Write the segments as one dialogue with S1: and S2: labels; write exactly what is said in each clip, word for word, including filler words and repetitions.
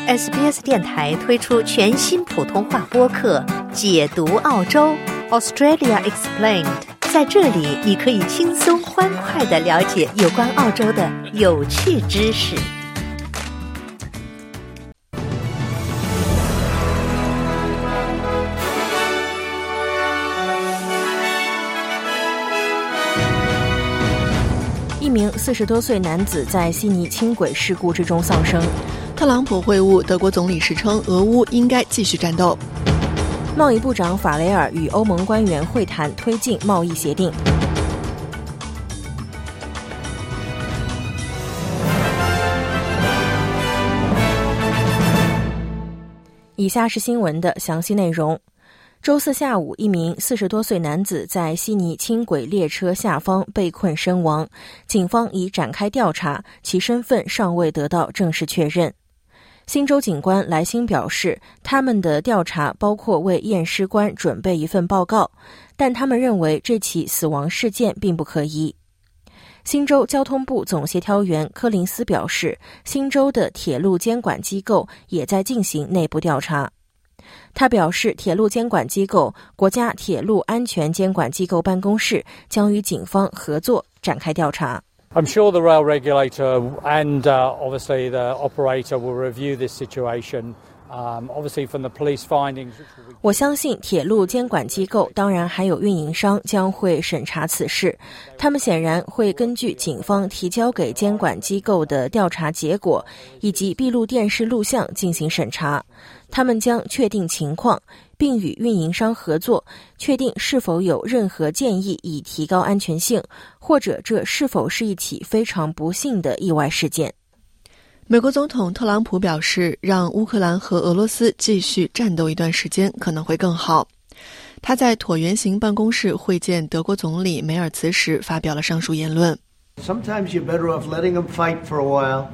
S1: S B S 电台推出全新普通话播客《解读澳洲 Australia Explained》，在这里你可以轻松欢快地了解有关澳洲的有趣知识。
S2: 一名四十多岁男子在悉尼轻轨事故之中丧生。
S3: 特朗普会晤德国总理时称，俄乌应该继续战斗。
S2: 贸易部长法雷尔与欧盟官员会谈，推进贸易协定。以下是新闻的详细内容。周四下午，一名四十多岁男子在悉尼轻轨列车下方被困身亡，警方已展开调查，其身份尚未得到正式确认。新州警官莱辛表示，他们的调查包括为验尸官准备一份报告，但他们认为这起死亡事件并不可疑。新州交通部总协调员柯林斯表示，新州的铁路监管机构也在进行内部调查。他表示，铁路监管机构国家铁路安全监管机构办公室将与警方合作展开调查。
S4: I'm sure the rail regulator and uh, obviously the operator will review this situation. Um, obviously from the police findings.
S2: 我相信铁路监管机构，当然还有运营商将会审查此事。他们显然会根据警方提交给监管机构的调查结果以及闭路电视录像进行审查。他们将确定情况，并与运营商合作，确定是否有任何建议以提高安全性，或者这是否是一起非常不幸的意外事件。
S3: 美国总统特朗普表示，让乌克兰和俄罗斯继续战斗一段时间可能会更好。他在椭圆形办公室会见德国总理梅尔茨时发表了上述言论。
S5: Sometimes you're better off letting them fight for a while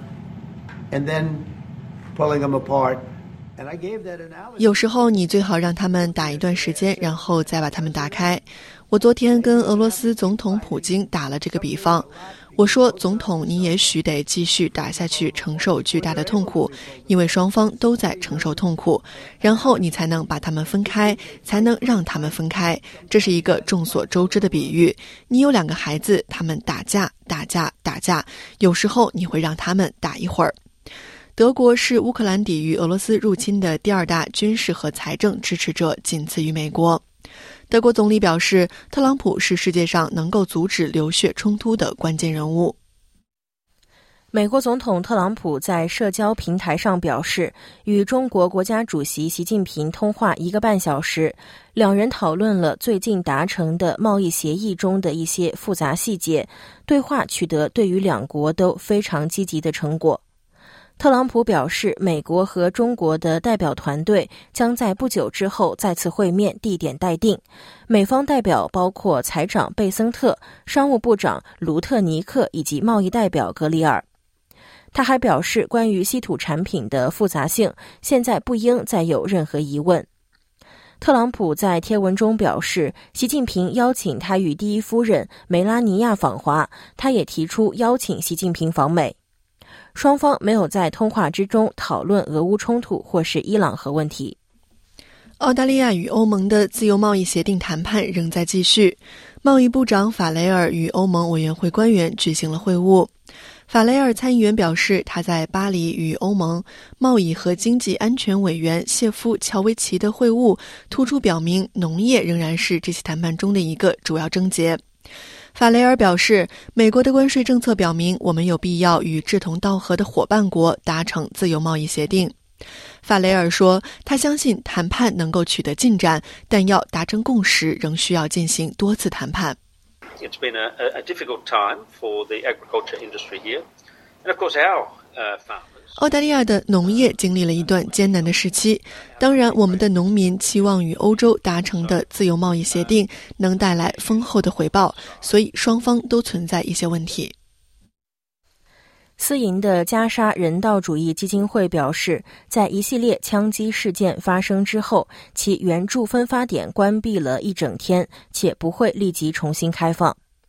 S5: and then pulling them apart.
S3: 有时候你最好让他们打一段时间，然后再把他们打开。我昨天跟俄罗斯总统普京打了这个比方，我说，总统，你也许得继续打下去，承受巨大的痛苦，因为双方都在承受痛苦，然后你才能把他们分开，才能让他们分开。这是一个众所周知的比喻。你有两个孩子，他们打架打架打架，有时候你会让他们打一会儿。德国是乌克兰抵御俄罗斯入侵的第二大军事和财政支持者，仅次于美国。德国总理表示，特朗普是世界上能够阻止流血冲突的关键人物。
S2: 美国总统特朗普在社交平台上表示，与中国国家主席习近平通话一个半小时，两人讨论了最近达成的贸易协议中的一些复杂细节，对话取得对于两国都非常积极的成果。特朗普表示，美国和中国的代表团队将在不久之后再次会面，地点待定。美方代表包括财长贝森特、商务部长卢特尼克以及贸易代表格里尔。他还表示，关于稀土产品的复杂性，现在不应再有任何疑问。特朗普在贴文中表示，习近平邀请他与第一夫人梅拉尼亚访华，他也提出邀请习近平访美。双方没有在通话之中讨论俄乌冲突或是伊朗核问题。
S3: 澳大利亚与欧盟的自由贸易协定谈判仍在继续。贸易部长法雷尔与欧盟委员会官员举行了会晤。法雷尔参议员表示，他在巴黎与欧盟贸易和经济安全委员谢夫·乔维奇的会晤，突出表明农业仍然是这次谈判中的一个主要症结。法雷尔表示，美国的关税政策表明，我们有必要与志同道合的伙伴国达成自由贸易协定。法雷尔说，他相信谈判能够取得进展，但要达成共识仍需要进行多次谈判。
S6: It's been a, a difficult time for the agriculture industry here. And of course our uh, farmers.
S3: 澳大利亚的农业经历了一段艰难的时期，当然我们的农民期望与欧洲达成的自由贸易协定能带来丰厚的回报，所以双方都存在一些问题。
S2: 私营的加沙人道主义基金会表示，在一系列枪击事件发生之后，其援助分发点关闭了一整天，且不会立即重新开放。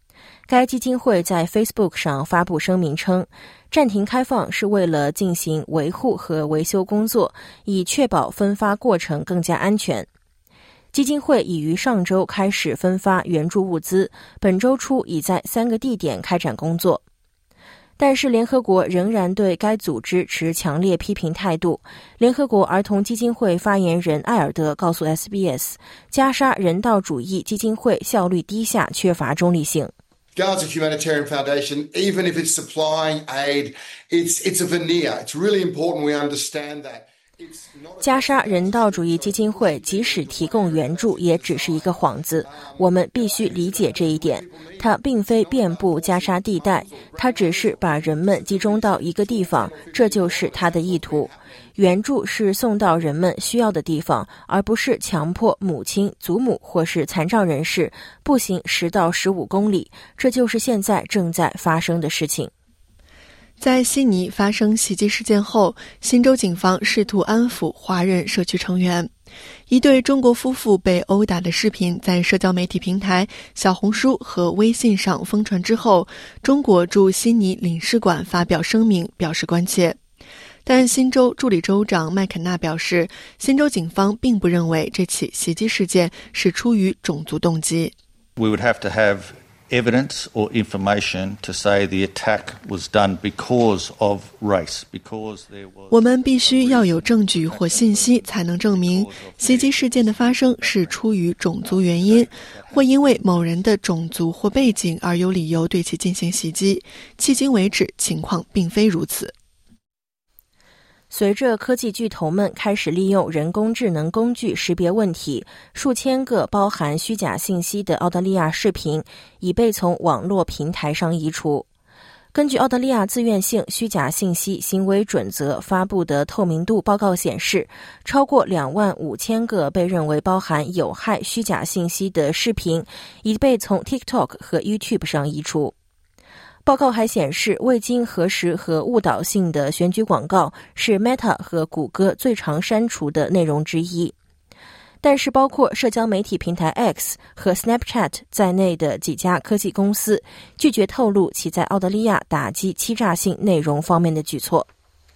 S2: 该基金会在 Facebook 上发布声明称，暂停开放是为了进行维护和维修工作，以确保分发过程更加安全。基金会已于上周开始分发援助物资，本周初已在三个地点开展工作。但是联合国仍然对该组织持强烈批评态度。联合国儿童基金会发言人艾尔德告诉 S B S， 加沙人道主义基金会效率低下，缺乏中立性。
S7: Gaza Humanitarian Foundation, even if it's supplying aid, it's, it's a veneer. It's really important we understand that.
S2: 加沙人道主义基金会即使提供援助也只是一个幌子，我们必须理解这一点。它并非遍布加沙地带，它只是把人们集中到一个地方，这就是它的意图。援助是送到人们需要的地方，而不是强迫母亲、祖母或是残障人士步行十到十五公里，这就是现在正在发生的事情。
S3: 在悉尼发生袭击事件后，新州警方试图安抚华人社区成员。一对中国夫妇被殴打的视频在社交媒体平台小红书和微信上疯传之后，中国驻悉尼领事馆发表声明表示关切。但新州助理州长麦肯纳表示，新州警方并不认为这起袭击事件是出于种族动机。
S8: We would have to have evidence or information to say the attack was done because of race, because there was...
S3: 我们必须要有证据或信息才能证明袭击事件的发生是出于种族原因，或因为某人的种族或背景而有理由对其进行袭击。迄今为止，情况并非如此。
S2: 随着科技巨头们开始利用人工智能工具识别问题，数千个包含虚假信息的澳大利亚视频已被从网络平台上移除。根据澳大利亚自愿性虚假信息行为准则发布的透明度报告显示，超过两万五千个被认为包含有害虚假信息的视频已被从 TikTok 和 YouTube 上移除。报告还显示，未经核实和误导性的选举广告是 Meta 和谷歌最常删除的内容之一。但是包括社交媒体平台 X 和 Snapchat 在内的几家科技公司拒绝透露其在澳大利亚打击欺诈性内容方面的举措。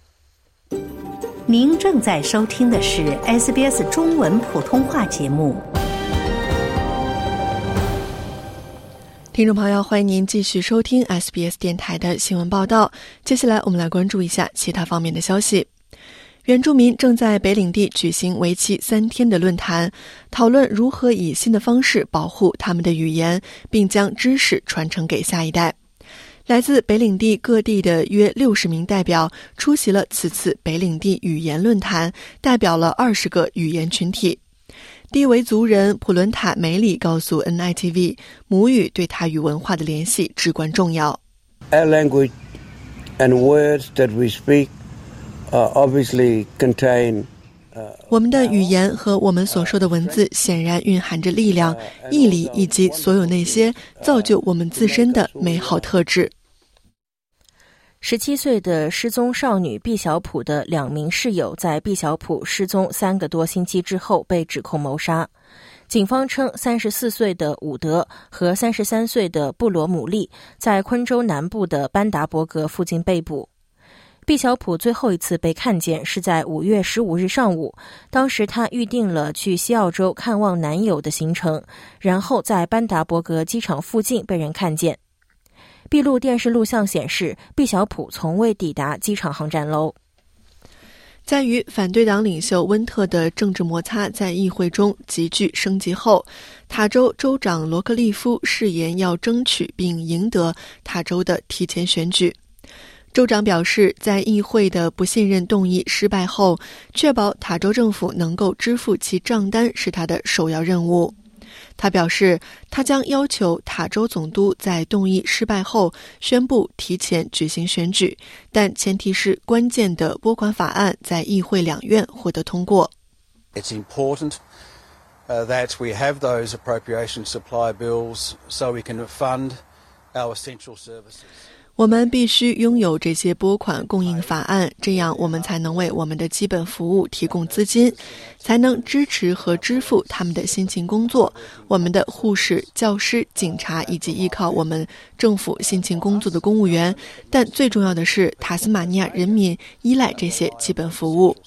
S1: 您正在收听的是 S B S 中文普通话节目。
S3: 听众朋友，欢迎您继续收听 S B S 电台的新闻报道。接下来我们来关注一下其他方面的消息。原住民正在北领地举行为期三天的论坛，讨论如何以新的方式保护他们的语言，并将知识传承给下一代。来自北领地各地的约六十名代表出席了此次北领地语言论坛，代表了二十个语言群体。地维族人普伦塔梅里告诉 N I T V， 母语对他与文化的联系至关重要。
S9: Our language and words that we speak uh, obviously contain uh,
S3: 我们的语言和我们所说的文字显然蕴含着力量、毅力以及所有那些造就我们自身的美好特质。
S2: 十七岁的失踪少女毕小普的两名室友在毕小普失踪三个多星期之后被指控谋杀。警方称三十四岁的伍德和三十三岁的布罗姆利在昆州南部的班达伯格附近被捕。毕小普最后一次被看见是在五月十五日上午，当时她预定了去西澳洲看望男友的行程，然后在班达伯格机场附近被人看见。闭路电视录像显示，毕小普从未抵达机场航站楼。
S3: 在与反对党领袖温特的政治摩擦在议会中急剧升级后，塔州州长罗克利夫誓言要争取并赢得塔州的提前选举。州长表示，在议会的不信任动议失败后，确保塔州政府能够支付其账单是他的首要任务。他表示，他将要求塔州总督在动议失败后宣布提前举行选举，但前提是关键的拨款法案在议会两院获得通过。
S10: It's important uh, that we have those appropriation supply bills so we can fund our essential services.
S3: 我们必须拥有这些拨款供应法案，这样我们才能为我们的基本服务提供资金，才能支持和支付他们的辛勤工作，我们的护士、教师、警察以及依靠我们政府辛勤工作的公务员。但最重要的是，塔斯马尼亚人民依赖这些基本服务。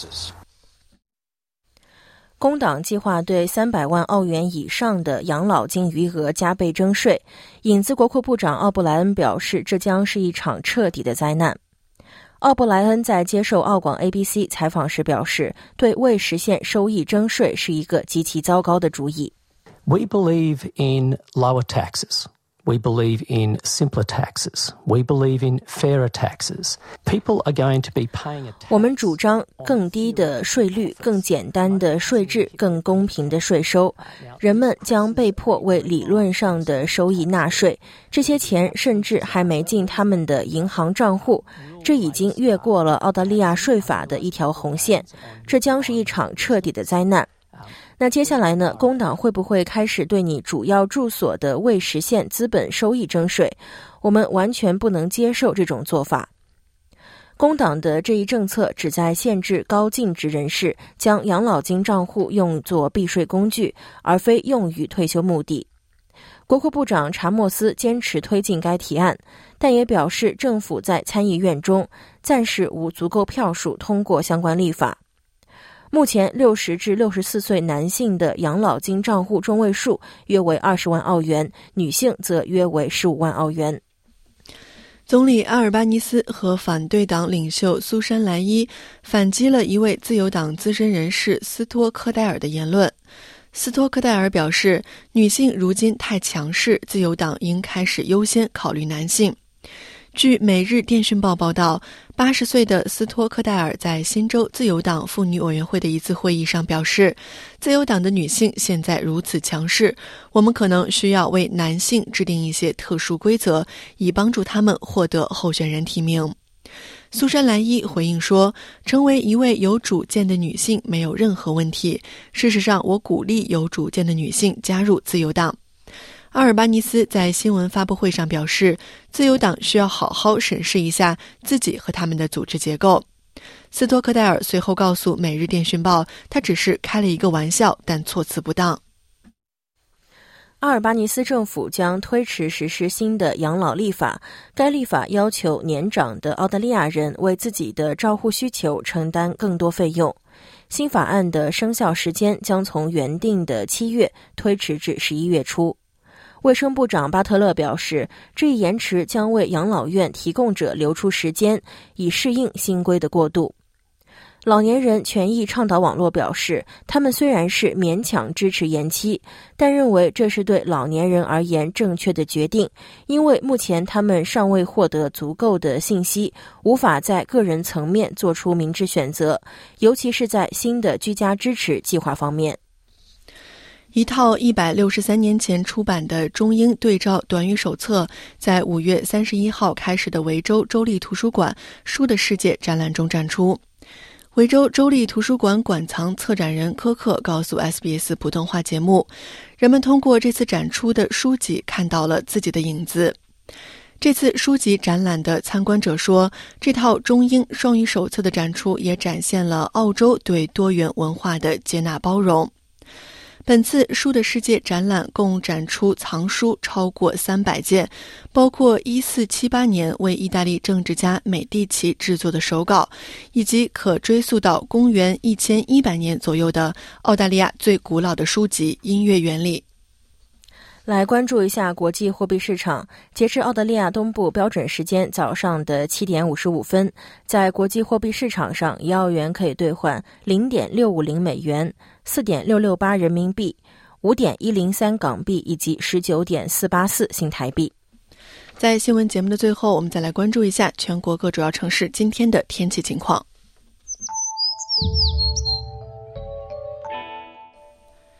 S2: 工党计划对三百万澳元以上的养老金余额加倍征税。影子国库部长奥布莱恩表示，这将是一场彻底的灾难。奥布莱恩在接受澳广 A B C 采访时表示，对未实现收益征税是一个极其糟糕的主意。
S11: We believe in lower taxes.We believe in simpler taxes. We believe in fairer taxes. People are going to be paying a tax.
S2: 我们主张更低的税率、更简单的税制、更公平的税收。人们将被迫为理论上的收益纳税，这些钱甚至还没进他们的银行账户，这已经越过了澳大利亚税法的一条红线。这将是一场彻底的灾难。那接下来呢，工党会不会开始对你主要住所的未实现资本收益征税？我们完全不能接受这种做法。工党的这一政策旨在限制高净值人士将养老金账户用作避税工具，而非用于退休目的。国库部长查莫斯坚持推进该提案，但也表示政府在参议院中暂时无足够票数通过相关立法。目前六十至六十四岁男性的养老金账户中位数约为二十万澳元，女性则约为十五万澳元。
S3: 总理阿尔巴尼斯和反对党领袖苏珊莱伊反击了一位自由党资深人士斯托克戴尔的言论。斯托克戴尔表示，女性如今太强势，自由党应开始优先考虑男性。据《每日电讯报》报道，八十岁的斯托克戴尔在新州自由党妇女委员会的一次会议上表示，自由党的女性现在如此强势，我们可能需要为男性制定一些特殊规则，以帮助他们获得候选人提名。苏珊莱伊回应说，成为一位有主见的女性没有任何问题，事实上我鼓励有主见的女性加入自由党。阿尔巴尼斯在新闻发布会上表示，自由党需要好好审视一下自己和他们的组织结构。斯托克戴尔随后告诉《每日电讯报》，他只是开了一个玩笑，但措辞不当。
S2: 阿尔巴尼斯政府将推迟实施新的养老立法，该立法要求年长的澳大利亚人为自己的照护需求承担更多费用。新法案的生效时间将从原定的七月推迟至十一月初。卫生部长巴特勒表示，这一延迟将为养老院提供者留出时间，以适应新规的过渡。老年人权益倡导网络表示，他们虽然是勉强支持延期，但认为这是对老年人而言正确的决定，因为目前他们尚未获得足够的信息，无法在个人层面做出明智选择，尤其是在新的居家支持计划方面。
S3: 一套一百六十三年前出版的中英对照短语手册在五月三十一号开始的维州州立图书馆书的世界展览中展出。维州州立图书馆馆藏策展人科克告诉 S B S 普通话节目，人们通过这次展出的书籍看到了自己的影子。这次书籍展览的参观者说，这套中英双语手册的展出也展现了澳洲对多元文化的接纳包容。本次书的世界展览共展出藏书超过三百件，包括一四七八年为意大利政治家美第奇制作的手稿，以及可追溯到公元一千一百年左右的澳大利亚最古老的书籍《音乐原理》。
S2: 来关注一下国际货币市场。截至澳大利亚东部标准时间早上的七点五十五分，在国际货币市场上，一澳元可以兑换零点六五零美元、四点六六八人民币、五点一零三港币以及十九点四八四新台币。
S3: 在新闻节目的最后，我们再来关注一下全国各主要城市今天的天气情况。悉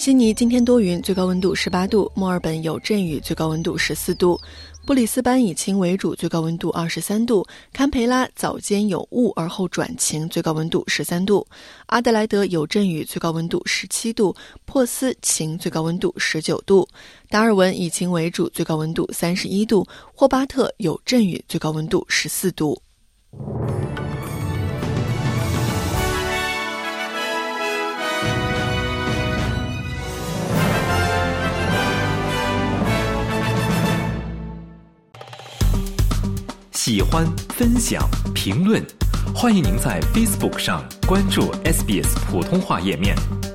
S3: 悉尼今天多云，最高温度十八度；墨尔本有阵雨，最高温度十四度；布里斯班以晴为主，最高温度二十三度；堪培拉早间有雾而后转晴，最高温度十三度；阿德莱德有阵雨，最高温度十七度；珀斯晴，最高温度十九度；达尔文以晴为主，最高温度三十一度；霍巴特有阵雨，最高温度十四度。
S12: 喜欢、分享、评论，欢迎您在 Facebook 上关注 S B S 普通话页面。